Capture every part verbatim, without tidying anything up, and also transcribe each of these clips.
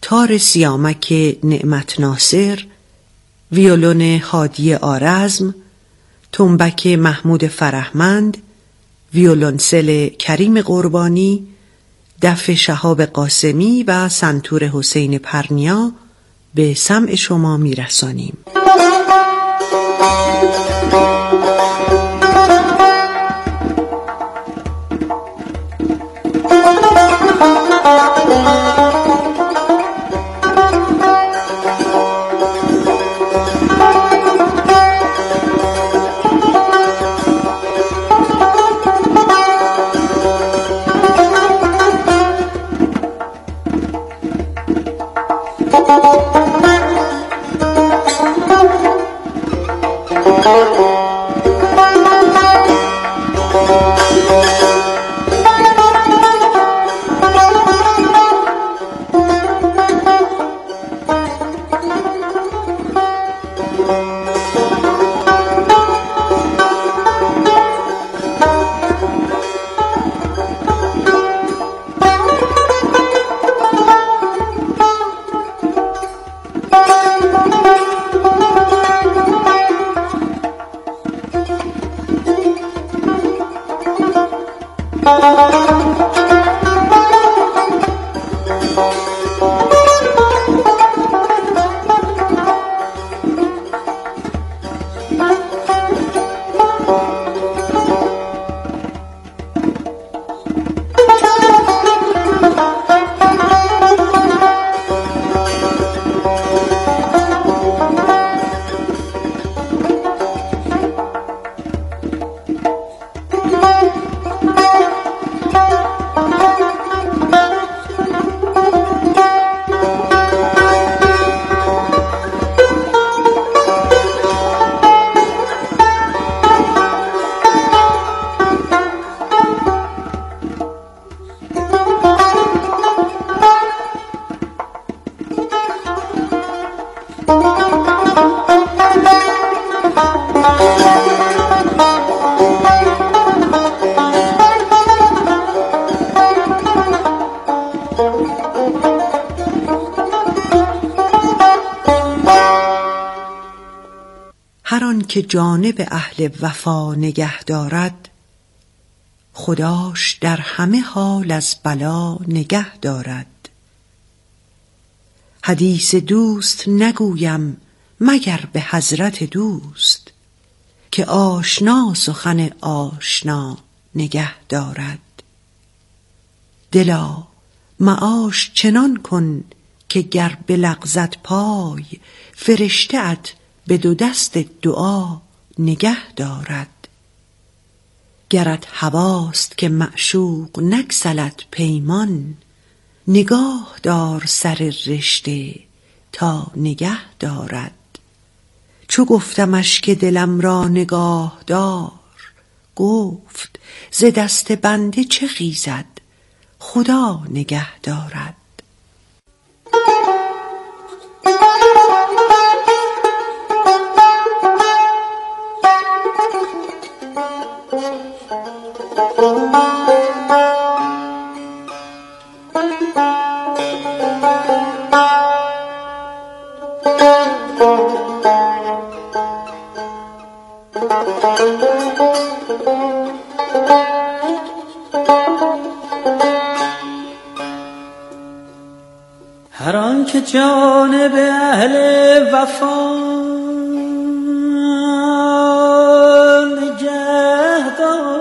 تار سیامک نعمت ناصر، ویولون هادی آرزم، تنبک محمود فرهمند، ویولونسل کریم قربانی، دف شهاب قاسمی و سنتور حسین پرنیا به سمع شما میرسانیم. هر آن که جانب اهل وفا نگه دارد، خداش در همه حال از بلا نگه دارد. حدیث دوست نگویم مگر به حضرت دوست، که آشنا سخن آشنا نگه دارد. دلا معاش چنان کن که گر بلغزد پای، فرشته ات به دو دست دعا نگه دارد. گرت هواست که معشوق نگسلد پیمان، نگاه دار سر رشته تا نگه دارد. چو گفتمش که دلم را نگاه دار، گفت ز دست بنده چه خیزد خدا نگه دارد. هر آن که جانب اهل وفا نگه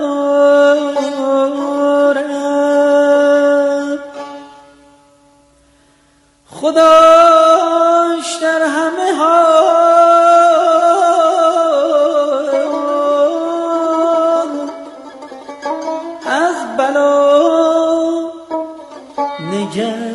دارد، خداش در همه حال از بلا نگه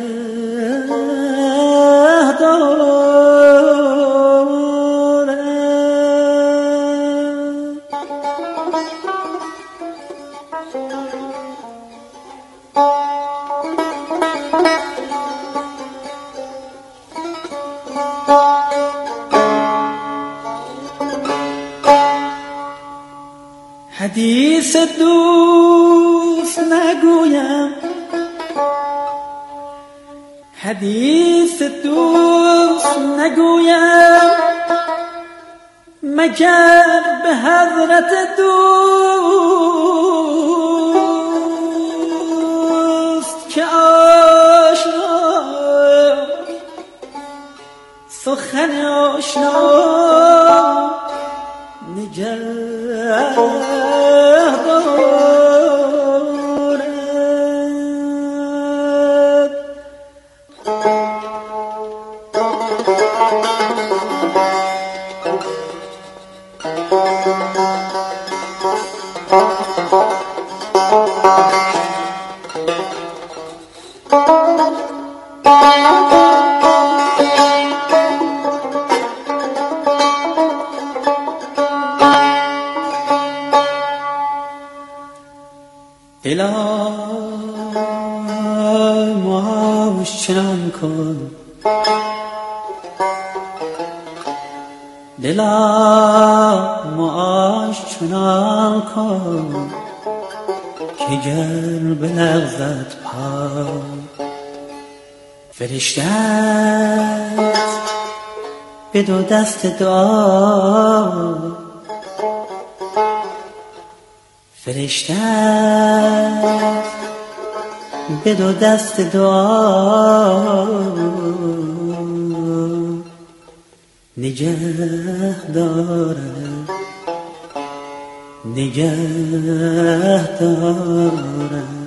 حدیث دوست نگویم حدیث دوست نگویم مگر به حضرت دوست که آشنا سخن آشنا نگه دارد. دلا معاش چنان کن دلا معاش چنان کن که گر بلغزد پا فرشته‌ات به دو دست دعا فرشته‌ات به دو دست دعا نگه دارد نگه دارد.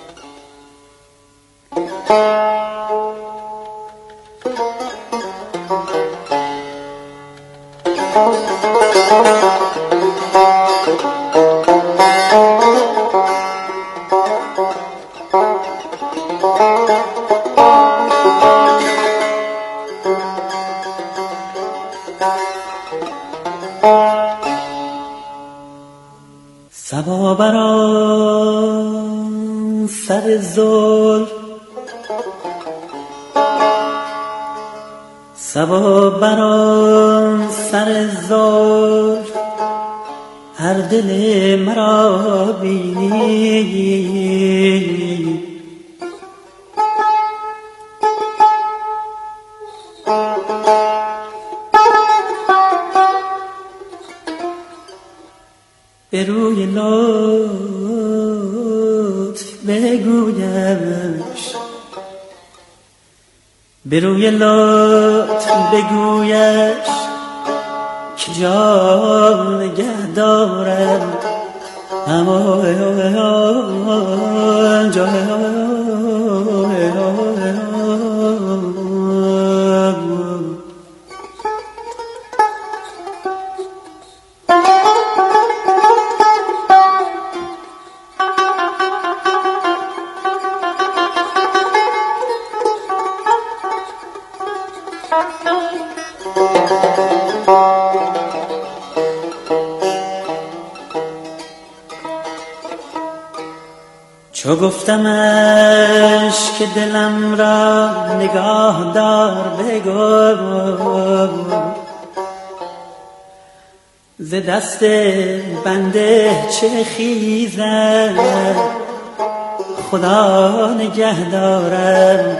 صبا بران سر زلف صبا بران سر زلف هر دل مرا بینی به روی لطف بگویش به روی لطف بگویش که جان نگه دارم اما جان چو گفتمش که دلم را نگاه دار بگو ز دست بنده چه خیزد خدا نگه دارم.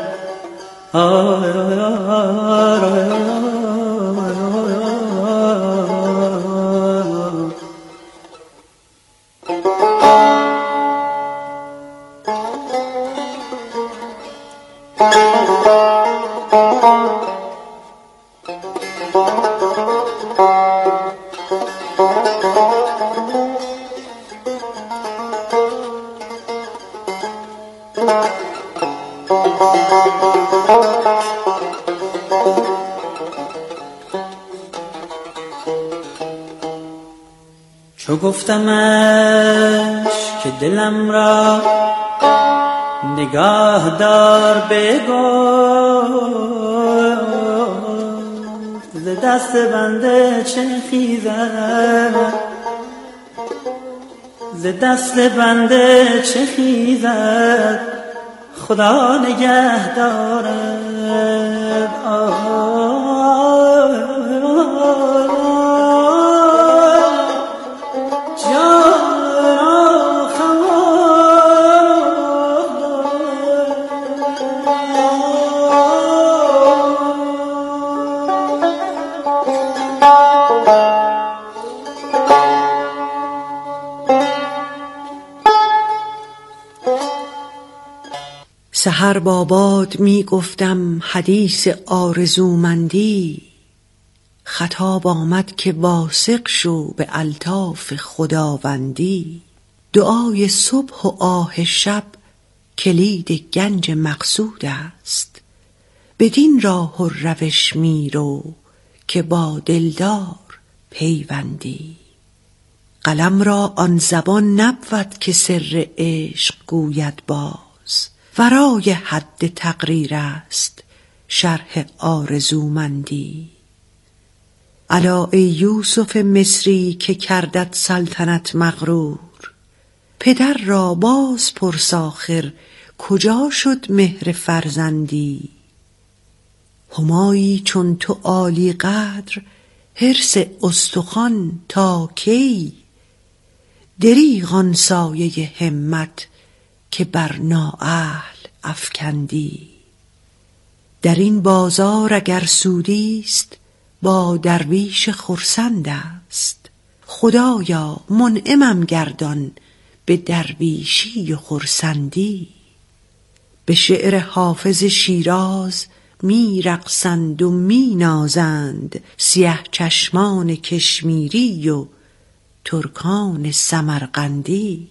چو گفتمش که دلم را نگاه دار بگفت ز دست بنده چه خیزد ز دست بنده چه خیزد خدا نگه دارد. Oh سحر با باد می گفتم حدیث آرزومندی، خطاب آمد که واثق شو به الطاف خداوندی. دعای صبح و آه شب کلید گنج مقصود است، بدین راه و روش می رو که با دلدار پیوندی. قلم را آن زبان نبود که سر عشق گوید باز، ورای حد تقریر است شرح آرزومندی. الا ای یوسف مصری که کردت سلطنت مغرور، پدر را باز پرس آخر کجا شد مهر فرزندی. همایی چون تو عالی قدر حرص استخوان تا کی، دریغ آن سایه همت که بر نااهل افکندی. در این بازار اگر سودیست با درویش خرسند است، خدایا منعمم گردان به درویشی و خرسندی. به شعر حافظ شیراز می رقصند و می نازند سیه چشمان کشمیری و ترکان سمرقندی.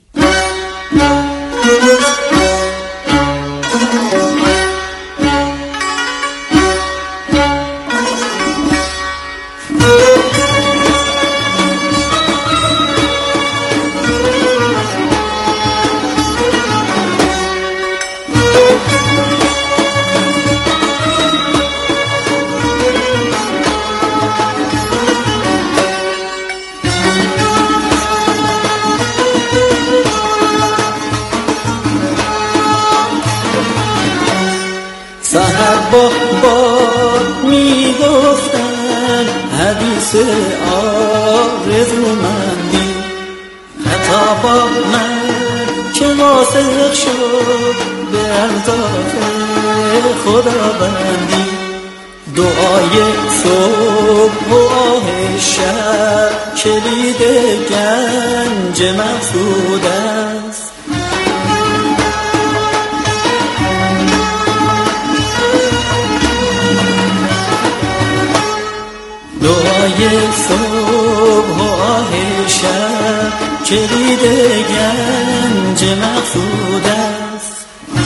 سحر با باد می گفتن حدیث آرزومندی، خطاب آمد که واثق شد به الطاف خداوندی. دعای صبح و آه شب کلید گنج مقصود است، دعای صبح و آه شب کلید گنج مقصود است.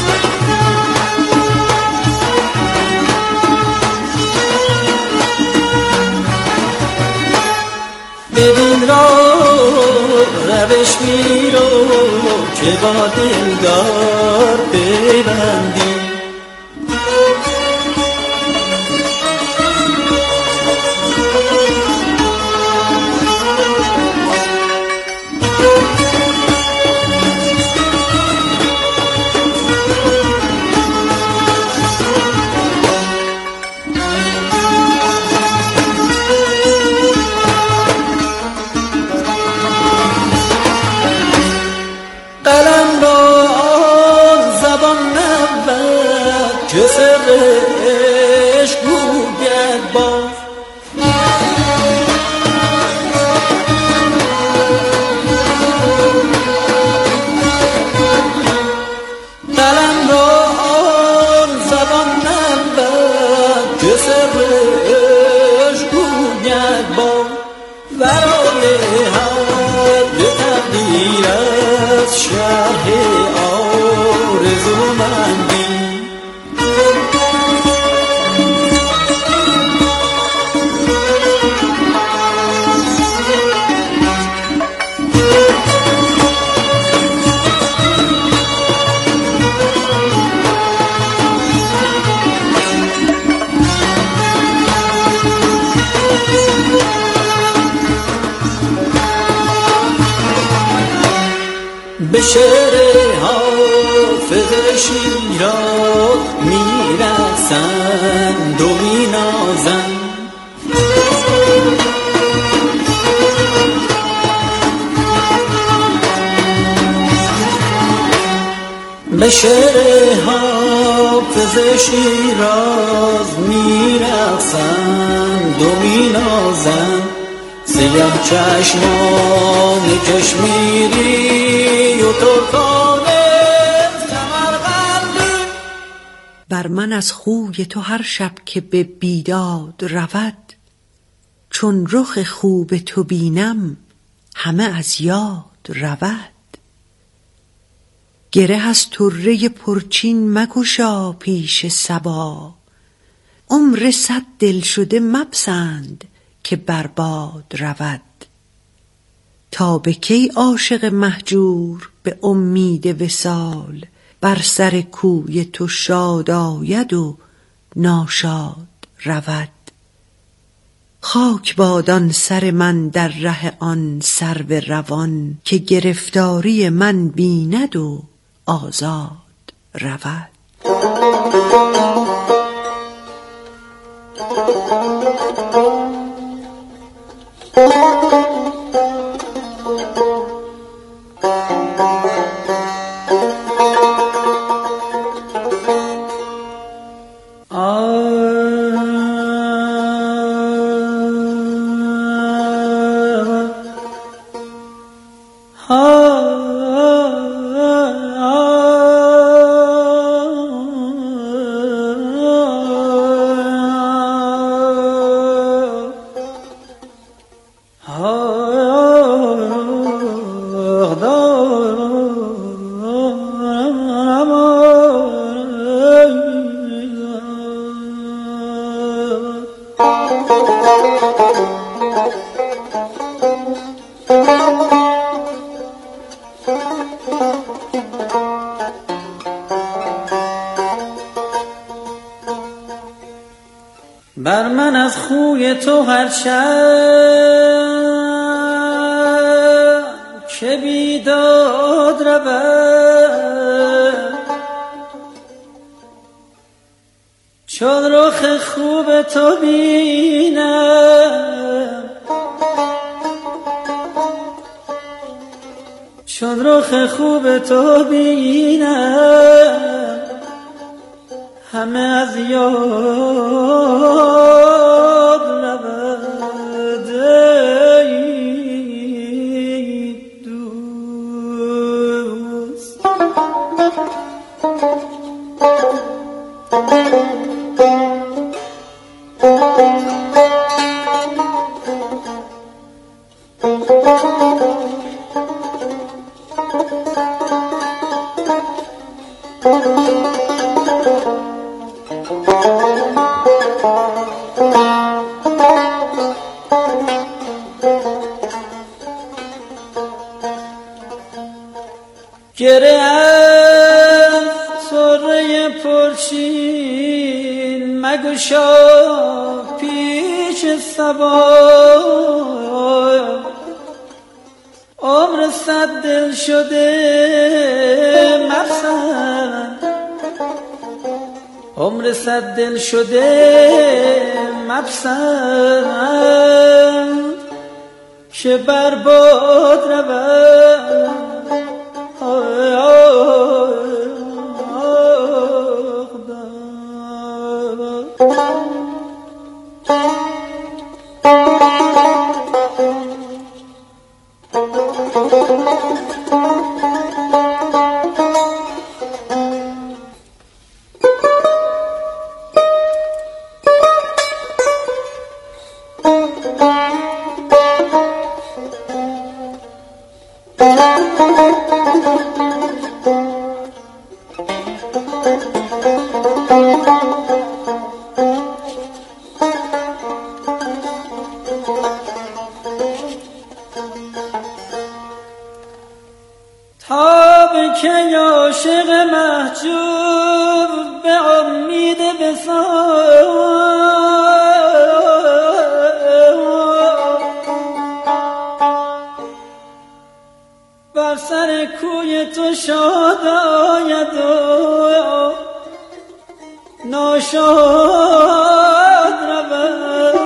ببین راه روش می رو که با دلدار پیوندی. قلم را آن زبان نبود که سر عشق گوید باز، قلم را آن زبان نبود که سر عشق گوید باز. ورای حد تقدیر است شرح آرزومندی. به شعر حافظ شیراز می رقصند و می نازند، به شعر حافظ شیراز می رقصند و می نازند. سیاه چشمان کشمیری و ترکان سمرقندی. بر من از خوی تو هر شب که به بیداد رود، چون رخ خوب تو بینم همه از یاد رود. گره از طره پرچین مگشا پیش صبا، عمر صد دل شده مپسند که برباد رود. تا به کی عاشق مهجور به امید وصال، بر سر کوی تو شاد آید و ناشاد رود. خاک باد آن سر من در ره آن سرو روان، که گرفتاری من بیند و آزاد رود. بر من از خوی تو هر شب که بیداد رود، چون رخ خوب تو بینم، چون رخ خوب تو بینم همه از یاد رود. ای دوست گره از طره پرچین مگشا پیش صبا، عمر صد دل شده مپسند، عمر صد دل شده مپسند که برباد رود. تا به کی عاشق محجوب به امید وصال، بر سر کوی تو شاد آید و ناشاد رود.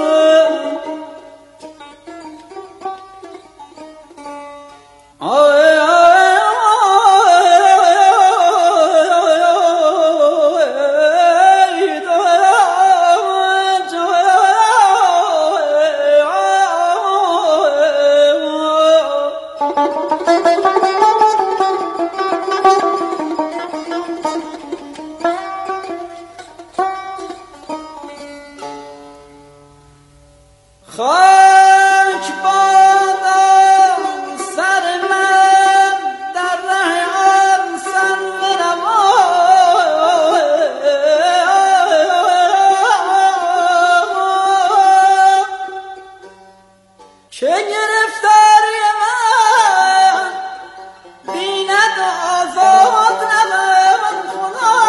خاک بادم سر من در ره آن سرونما چه گرفتاری من بیند آزاد نمم خدا.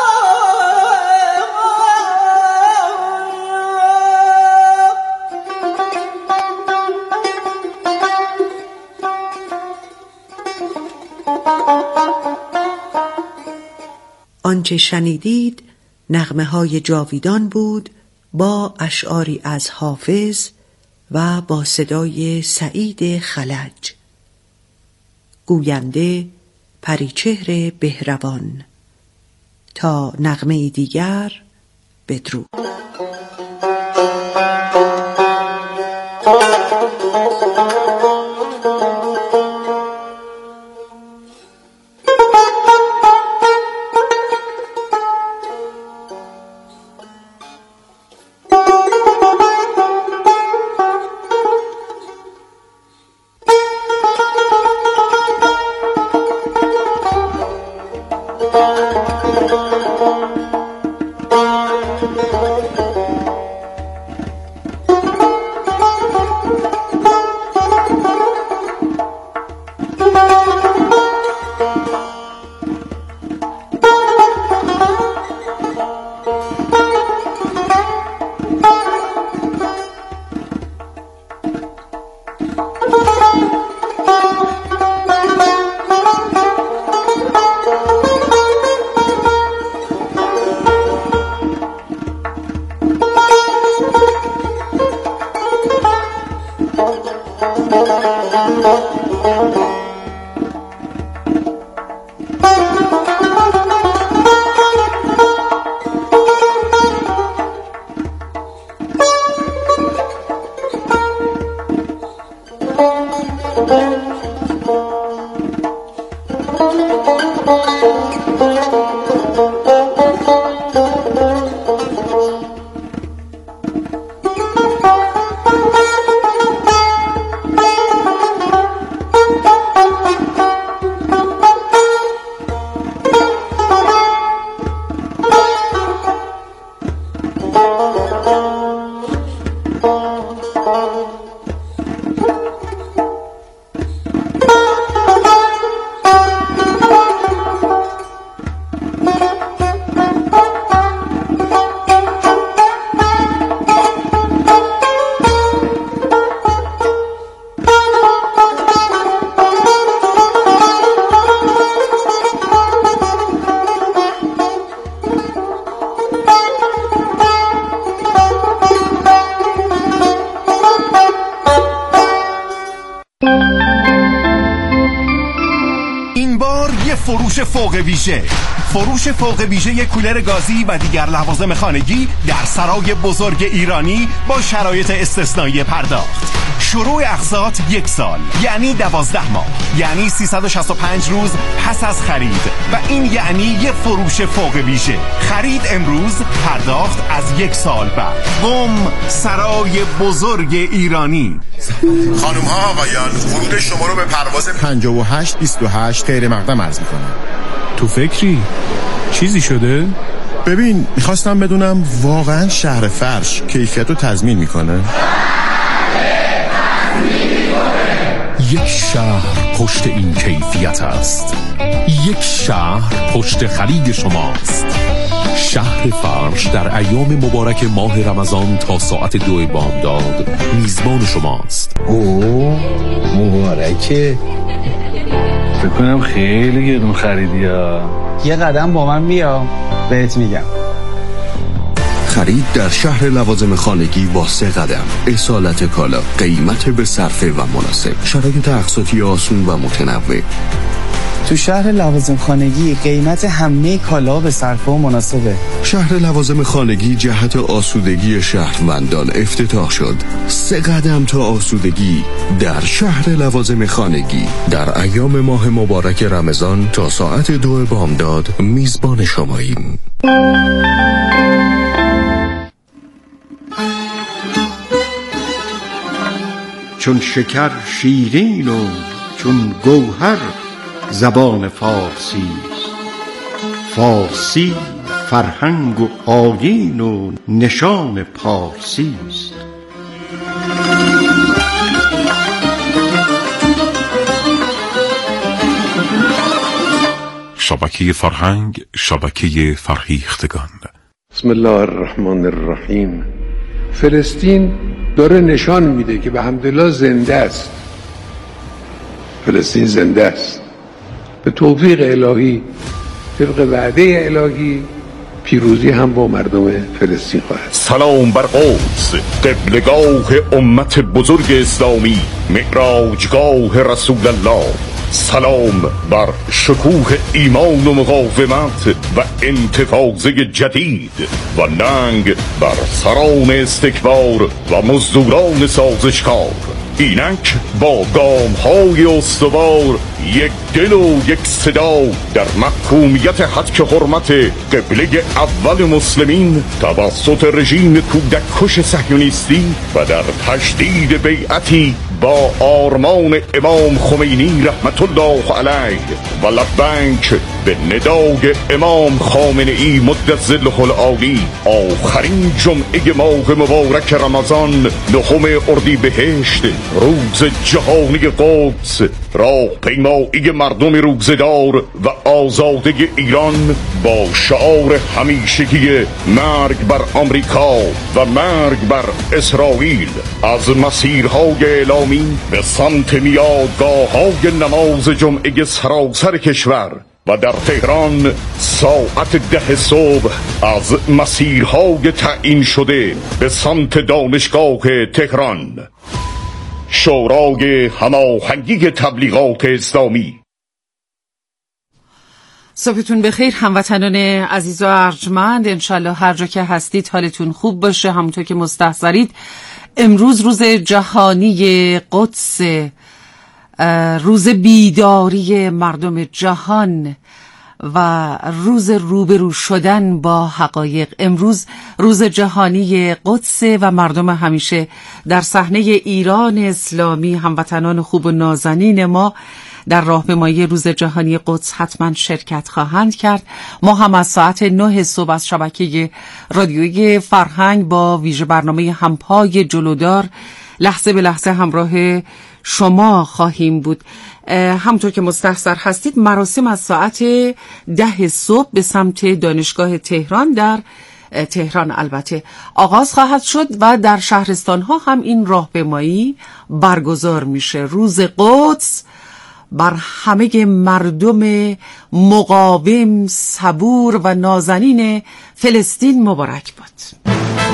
آنچه شنیدید نغمه های جاویدان بود با اشعاری از حافظ و با صدای سعید خلج. گوینده پریچهر بهروان. تا نغمه دیگر بدرود. فروش فوق ویژه فروش فوق ویژه کولر گازی و دیگر لوازم خانگی در سرای بزرگ ایرانی با شرایط استثنایی پرداخت. شروع اقساط یک سال یعنی دوازده ماه یعنی سیصد و شصت و پنج روز پس از خرید و این یعنی یه فروش فوق ویژه. خرید امروز، پرداخت از یک سال بعد. قم سرای بزرگ ایرانی. خانم ها آقایان، ورود شما رو به پرواز پنجاه و هشت بیست و هشت غیر مقدم عرض می‌کنم. تو فکری؟ چیزی شده؟ ببین، میخواستم بدونم واقعا شهر فرش کیفیت رو تضمین میکنه؟ یک شهر پشت این کیفیت است. یک شهر پشت خرید شماست. شهر فرش در ایام مبارک ماه رمضان تا ساعت دو بامداد میزبان شماست. اوه مبارکه. فکر کنم خیلی گرون خریدی ها. یه قدم با من بیا بهت میگم. خرید در شهر لوازم خانگی با سه قدم. اصالت کالا، قیمت به صرفه و مناسب، شرایط اقساطی آسون و متنوع. تو شهر لوازم خانگی قیمت همه کالا به صرفه و مناسبه. شهر لوازم خانگی جهت آسودگی شهروندان افتتاح شد. سه قدم تا آسودگی در شهر لوازم خانگی. در ایام ماه مبارک رمضان تا ساعت دو بامداد میزبان شماییم. چون شکر شیرین و چون گوهر زبان فارسی است. فارسی فرهنگ و آیین و نشان پارسی است. شبکه فرهنگ، شبکه فرهیختگان. بسم الله الرحمن الرحیم. فلسطین داره نشان میده که به حمدالله زنده است. فلسطین زنده است. به توفیق الهی، طبق وعده الهی، پیروزی هم با مردم فلسطین خواهد. سلام بر قدس، قبلگاه امت بزرگ اسلامی، معراجگاه رسول الله. سلام بر شکوه ایمان و مقاومت و انتفاضه جدید و ننگ بر سران استکبار و مزدوران سازشکار. اینک با گام های استوار، یک دل و یک صدا در محکومیت حق حرمت قبله اول مسلمین توسط رژیم کودککش صهیونیستی و در تجدید بیعتی با آرمان امام خمینی رحمت الله علیه و لبیک به ندای امام خامنه ای مد ظله العالی. آخرین جمعه ماه مبارک رمضان، نهم اردیبهشت، روز جهانی قدس، راهپیمایی مردم روزدار و آزاده ایران با شعار همیشگی مرگ بر آمریکا و مرگ بر اسرائیل، از مسیرهای اعلامی به سمت میادگاه‌های نماز جمعه سراسر کشور و در تهران ساعت ده صبح از مسیرهای تعیین شده به سمت دانشگاه تهران. شورای هماهنگی تبلیغات اسلامی. صبحتون بخیر هموطنان عزیز و ارجمند. انشالله هر جا که هستید حالتون خوب باشه. همونطور که مستحضرید امروز روز جهانی قدس، روز بیداری مردم جهان و روز روبرو شدن با حقایق. امروز روز جهانی قدس و مردم همیشه در صحنه ایران اسلامی، هموطنان خوب و نازنین ما، در راهپیمایی روز جهانی قدس حتما شرکت خواهند کرد. ما هم از ساعت نه صبح از شبکه رادیویی فرهنگ با ویژه برنامه همپای جلودار لحظه به لحظه همراه شما خواهیم بود. همونطور که مستحضر هستید مراسم از ساعت ده صبح به سمت دانشگاه تهران در تهران البته آغاز خواهد شد و در شهرستان ها هم این راهپیمایی برگزار میشه. روز قدس بر همه مردم مقاوم، صبور و نازنین فلسطین مبارک باد.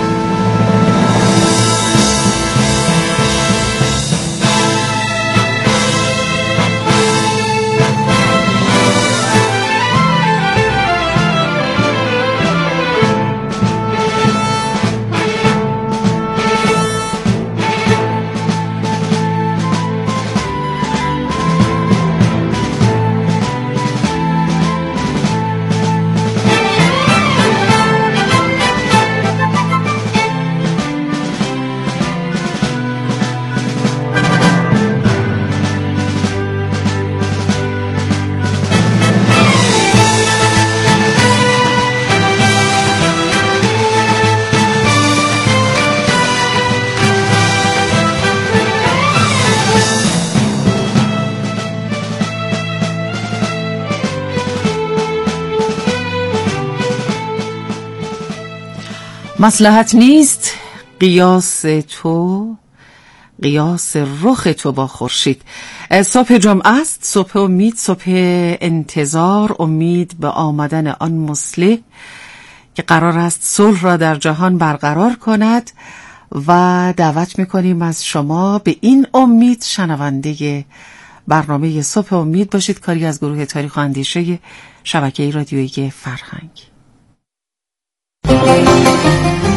مصلحت نیست قیاس تو، قیاس رخ تو با خورشید. صبح جمعه است، صبح امید، صبح انتظار، امید به آمدن آن مصلح که قرار است صلح را در جهان برقرار کند و دعوت میکنیم از شما به این امید شنونده برنامه صبح امید باشید. کاری از گروه تاریخ و اندیشه شبکه رادیویی فرهنگ.